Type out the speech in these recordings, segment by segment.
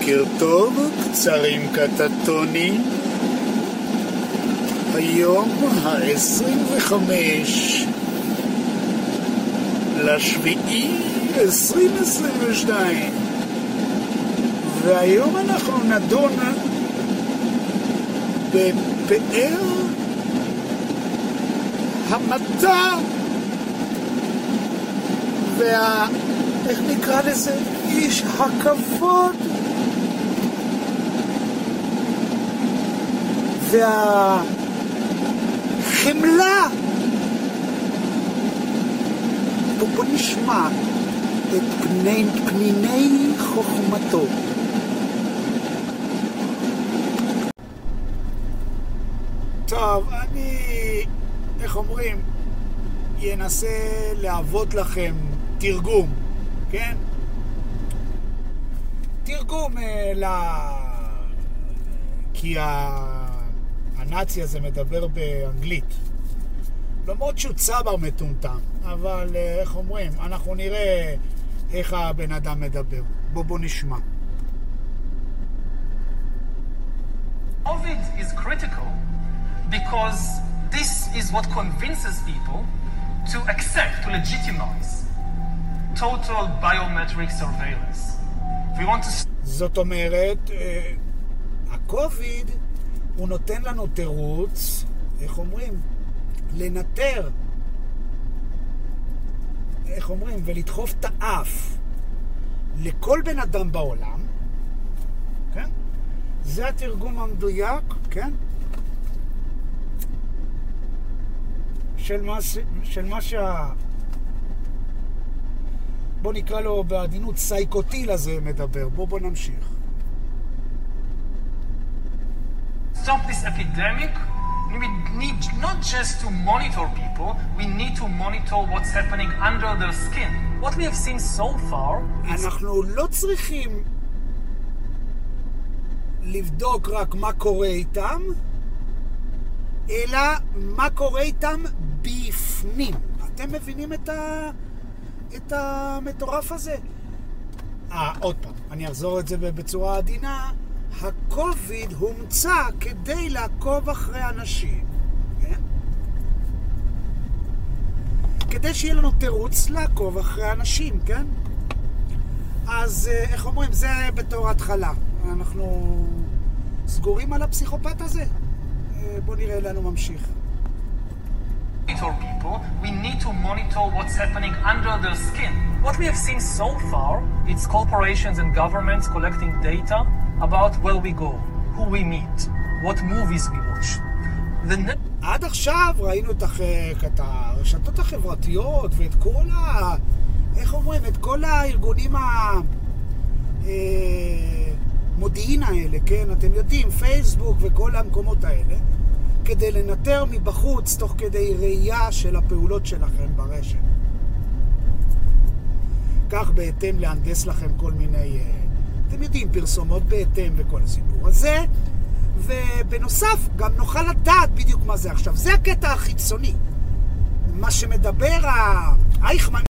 בוקר טוב, קצרים קטטונים. היום ה-25 לשביעי 2022, והיום אנחנו נדון בפאר המדע איך נקרא לזה? איש הכבוד והחמלה. בוא נשמע את פניני חוכמתו. טוב, אני, איך אומרים, ינסה להוות לכם תרגום, כן? תרגום כי הנאצי הזה מדבר באנגלית. למרות שהוא צבר מטומטם, אבל איך אומרים, אנחנו נראה איך הבן אדם מדבר. בוא נשמע. COVID is critical because this is what convinces people to accept, to legitimize total biometric surveillance. We want to... זאת אומרת, הקוביד הוא נותן לנו תירוץ, איך אומרים, לנטר, איך אומרים, ולדחוף את האף לכל בן אדם בעולם, כן? זה התרגום המדויק, כן? של מה בוא נקרא לו בעדינות סייקוטיל הזה מדבר. בוא נמשיך. Stop this epidemic. We need not just to monitor people, we need to monitor what's happening under their skin. What we have seen so far is... אנחנו לא צריכים לבדוק רק מה קורה איתם, אלא מה קורה איתם בפנים. אתם מבינים את המטורף הזה? עוד פעם, אני אחזור את זה בצורה עדינה. הקוביד הומצא כדי לעקוב אחרי אנשים, כן? כדי שיהיה לנו תירוץ לעקוב אחרי אנשים, כן? אז איך אומרים, זה בתור התחלה. אנחנו סגורים על הפסיכופת הזה. בוא נראה לנו ממשיך. People, we need to monitor what's happening under their skin. What we have seen so far, it's corporations and governments collecting data about where we go, who we meet, what movies we watch. עד עכשיו ראינו את הרשתות החברתיות ואת כל איך אומרים, את כל הארגונים המודיעין האלה, כן? אתם יודעים, פייסבוק וכל המקומות האלה, כדי לנטר מבחוץ תוך כדי ראייה של הפעולות שלכם ברשת. כך בהתאם להנדס לכם כל מיני, אתם יודעים, פרסומות בהתאם וכל הסיפור הזה. ובנוסף גם נוכל לדעת בדיוק מה זה עכשיו. זה הקטע החיצוני. מה שמדבר האייכמן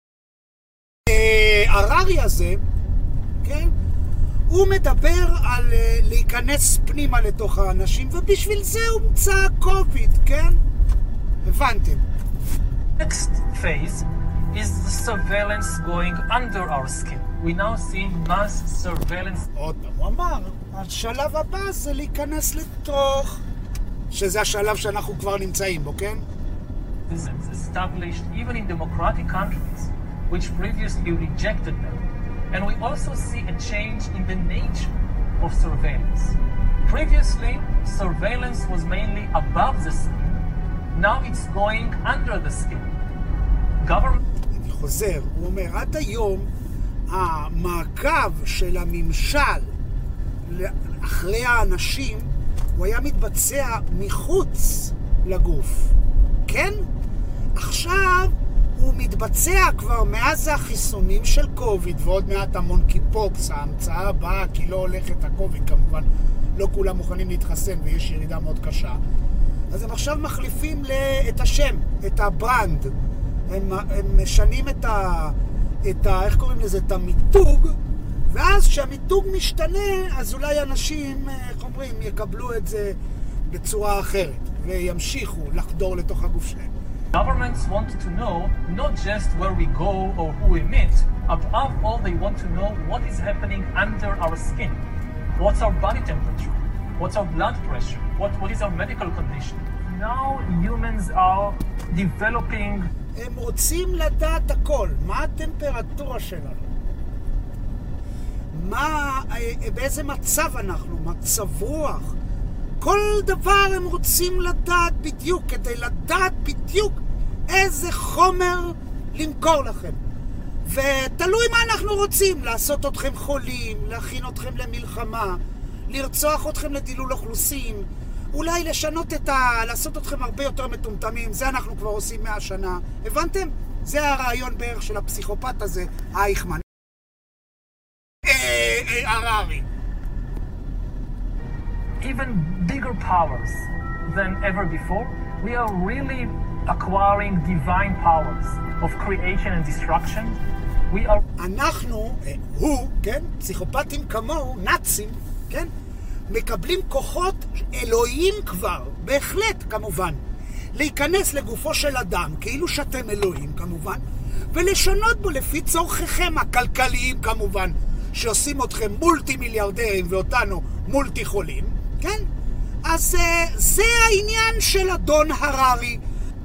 הררי הזה, כן? הוא מדבר על להיכנס פנימה לתוך האנשים, ובשביל זה הומצא הקוביד, כן? הבנתם. Next phase is the surveillance going under our skin. We now see mass surveillance. עוד פעם, הוא אמר, השלב הבא זה להיכנס לתוך, שזה השלב שאנחנו כבר נמצאים בו, כן? This is established even in democratic countries, which previously rejected them. And we also see a change in the nature of surveillance. Previously, surveillance was mainly above the skin. Now it's going under the skin. Government... אני חוזר, הוא אומר, עד היום המעקב של הממשל אחרי האנשים הוא היה מתבצע מחוץ לגוף. כן? עכשיו הוא מתבצע כבר מאז החיסונים של קוביד, ועוד מעט המונקי פוקס, ההמצאה הבאה, כי לא הולכת הקוביד כמובן, לא כולם מוכנים להתחסן ויש ירידה מאוד קשה. אז הם עכשיו מחליפים את השם, את הברנד. הם משנים את איך קוראים לזה? את המיתוג, ואז כשהמיתוג משתנה, אז אולי אנשים, איך אומרים, יקבלו את זה בצורה אחרת, וימשיכו לחדור לתוך הגוף שלהם. Governments want to know not just where we go or who we meet, above all they want to know what is happening under our skin. What's our body temperature? What's our blood pressure? What is our medical condition? Now humans are developing... הם רוצים לדעת הכל, מה הטמפרטורה שלנו? באיזה מצב אנחנו? מצב רוח? כל דבר הם רוצים לדעת בדיוק, כדי לדעת בדיוק איזה חומר למכור לכם. ותלוי מה אנחנו רוצים, לעשות אתכם חולים, להכין אתכם למלחמה, לרצוח אתכם לדילול אוכלוסין, אולי לשנות לעשות אתכם הרבה יותר מטומטמים, זה אנחנו כבר עושים 100 שנה. הבנתם? זה הרעיון בערך של הפסיכופת הזה, אייכמן. הררי. Even bigger powers than ever before, we are really acquiring divine powers of creation and destruction. We are... אנחנו, כן, פסיכופטים כמוהו, נאצים, כן, מקבלים כוחות אלוהים כבר, בהחלט כמובן, להיכנס לגופו של אדם, כאילו שאתם אלוהים כמובן, ולשנות בו לפי צורכיכם הכלכליים כמובן, שעושים אתכם מולטי מיליארדרים ואותנו מולטי חולים, כן? אז זה העניין של אדון הררי.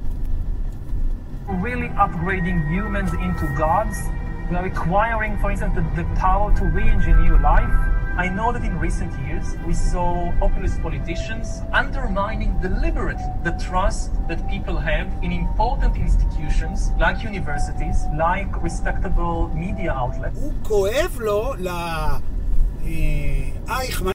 Really upgrading humans into gods. We are acquiring, for instance, the power to re-engineer life. I know that in recent years we saw populist politicians undermining deliberately the trust that people have in important institutions like universities, like respectable media outlets. הוא כואב לו לאייכמן.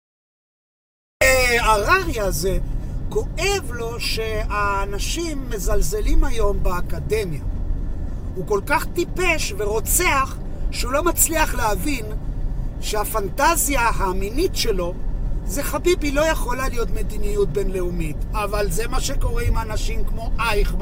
הררי הזה כואב לו שהאנשים מזלזלים היום באקדמיה. הוא כל כך טיפש ורוצח שהוא לא מצליח להבין שהפנטזיה המינית שלו זה חביבי לא יכולה להיות מדיניות בינלאומית, אבל זה מה שקורה עם אנשים כמו אייכמן.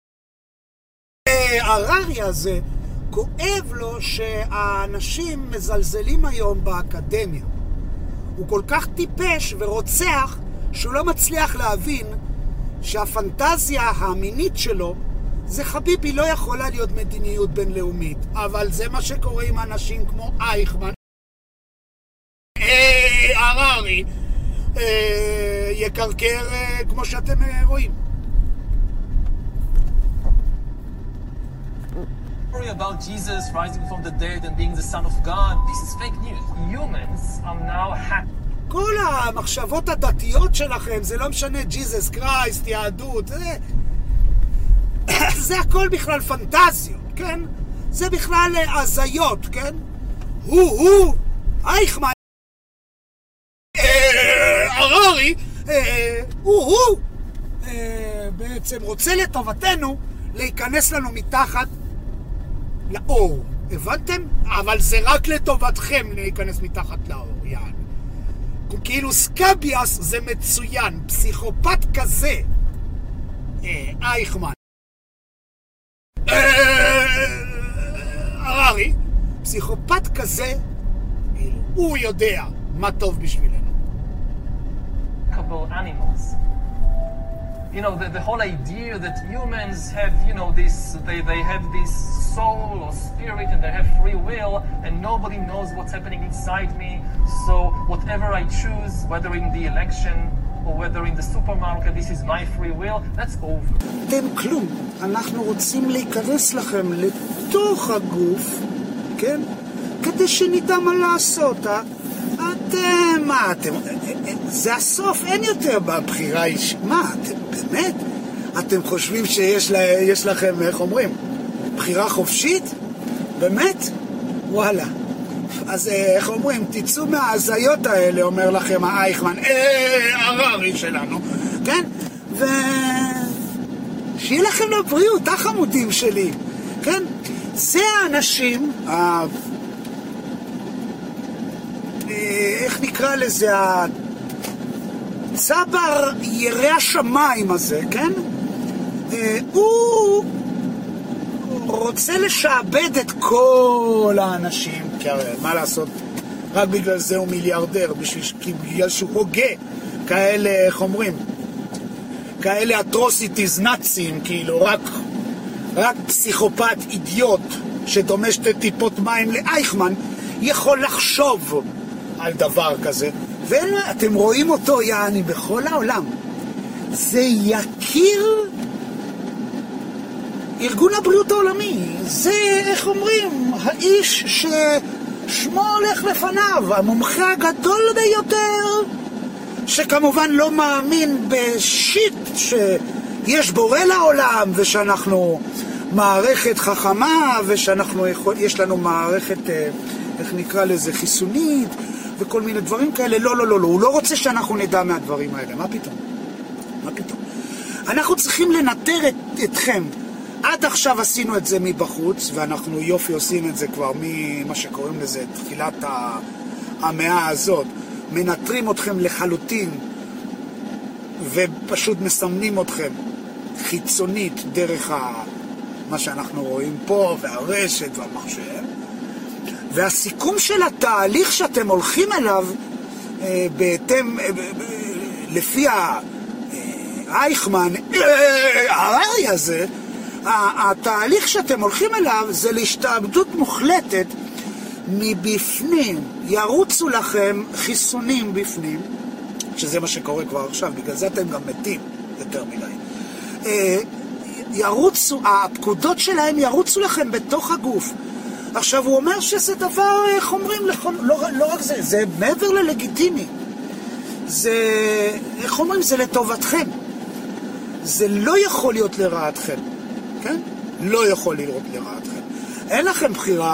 הררי הזה כואב לו שהאנשים מזלזלים היום באקדמיה. הוא כל כך טיפש ורוצח שהוא לא מצליח להבין שהפנטזיה המינית שלו זה חביבי לא יכולה להיות מדיניות בינלאומית, אבל זה מה שקורה עם אנשים כמו אייכמן. הררי יקרקר כמו שאתם רואים. About Jesus rising from the dead and being the Son of God, this is fake news. Humans are now happy. כל המחשבות הדתיות שלכם, זה לא משנה, ג'יזוס קרייסט, יהדות, זה הכל בכלל פנטזיות, כן? זה בכלל הזיות, כן? אייכמן, הררי, הוא בעצם רוצה לטובתנו להיכנס לנו מתחת לאור. הבנתם? אבל זה רק לטובתכם להיכנס מתחת לאור, יעני. כאילו סקאביאס זה מצוין, פסיכופת כזה, אייכמן. הררי, פסיכופת כזה, הוא יודע מה טוב בשבילנו. Animals. You know, the whole idea that humans have, you know, they have this soul or spirit and they have free will and nobody knows what's happening inside me. So whatever I choose, whether in the election or whether in the supermarket, this is my free will, that's over. אתם כלום. אנחנו רוצים להיכנס לכם לתוך הגוף, כן? כדי שנדע מה לעשות, זה הסוף, אין יותר בבחירה אישית. מה, אתם באמת? אתם חושבים שיש לכם, איך אומרים, בחירה חופשית? באמת? וואלה. אז איך אומרים, תצאו מההזיות האלה, אומר לכם האייכמן, הררי שלנו, כן? שיהיה לכם לבריאות, החמודים שלי, כן? זה האנשים, איך נקרא לזה, הצבר ירא השמיים הזה, כן? הוא רוצה לשעבד את כל האנשים, כי מה לעשות? רק בגלל זה הוא מיליארדר, בגלל שהוא הוגה כאלה, איך אומרים, כאלה אטרוסיטיז נאצים, כאילו רק פסיכופת אידיוט שדומה שתי טיפות מים לאייכמן יכול לחשוב על דבר כזה. ואתם רואים אותו יעני בכל העולם. זה יקיר ארגון הבריאות העולמי. זה, איך אומרים, האיש ששמו הולך לפניו, המומחה הגדול ביותר, שכמובן לא מאמין בשיט שיש בורא לעולם, ושאנחנו מערכת חכמה, יש לנו מערכת, איך נקרא לזה, חיסונית, וכל מיני דברים כאלה. לא, לא, לא, לא. הוא לא רוצה שאנחנו נדע מהדברים האלה. מה פתאום? מה פתאום? אנחנו צריכים לנטר אתכם. עד עכשיו עשינו את זה מבחוץ, ואנחנו יופי עושים את זה כבר ממה שקוראים לזה, תחילת המאה הזאת. מנטרים אתכם לחלוטין, ופשוט מסמנים אתכם חיצונית דרך מה שאנחנו רואים פה, והרשת והמחשב. והסיכום של התהליך שאתם הולכים אליו, בהתאם, לפי האייכמן, הרעי הזה, התהליך שאתם הולכים אליו זה להשתעבדות מוחלטת מבפנים. ירוצו לכם חיסונים בפנים, שזה מה שקורה כבר עכשיו, בגלל זה אתם גם מתים יותר מדי. הפקודות שלהם ירוצו לכם בתוך הגוף. עכשיו הוא אומר שזה דבר, איך אומרים, לא רק זה, זה מעבר ללגיטימי. זה, איך אומרים, זה לטובתכם. זה לא יכול להיות לרעתכם. כן? לא יכול להיות לרעתכם. אין לכם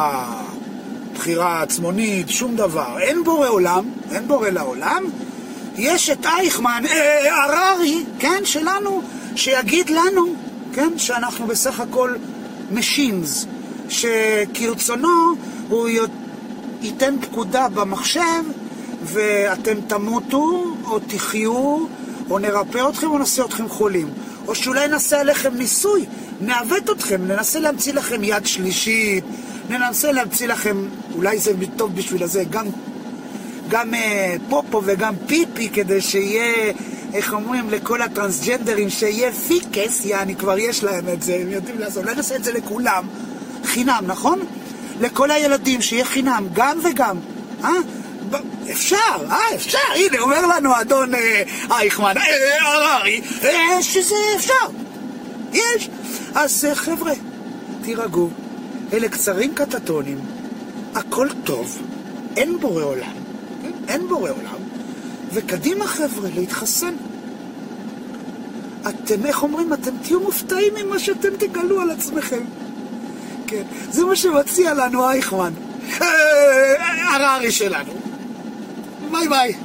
בחירה עצמונית, שום דבר. אין בורא עולם, אין בורא לעולם. יש את אייכמן, הררי, כן, שלנו, שיגיד לנו, כן, שאנחנו בסך הכל משינס, שכרצונו הוא ייתן פקודה במחשב, ואתם תמותו, או תחיו, או נרפא אתכם, או נעשה אתכם חולים. או שאולי נעשה עליכם ניסוי, נעוות אתכם, ננסה להמציא לכם יד שלישית, ננסה להמציא לכם, אולי זה טוב בשביל הזה, גם פופו וגם פיפי, כדי שיהיה, איך אומרים, לכל הטרנסג'נדרים, שיהיה פיקס, יעני, כבר יש להם את זה, הם יודעים לעשות, אולי נעשה את זה לכולם, חינם, נכון? לכל הילדים, שיהיה חינם, גם וגם, אפשר, אפשר, הנה, אומר לנו אדון אייכמן, הררי, שזה אפשר, יש. אז חבר'ה, תירגעו, אלה קצרים קטטונים, הכל טוב, אין בורא עולם, אין בורא עולם, וקדימה חבר'ה, להתחסן. אתם, איך אומרים, אתם תהיו מופתעים ממה שאתם תגלו על עצמכם. כן, זה מה שמציע לנו אייכמן, הררי שלנו. ביי ביי.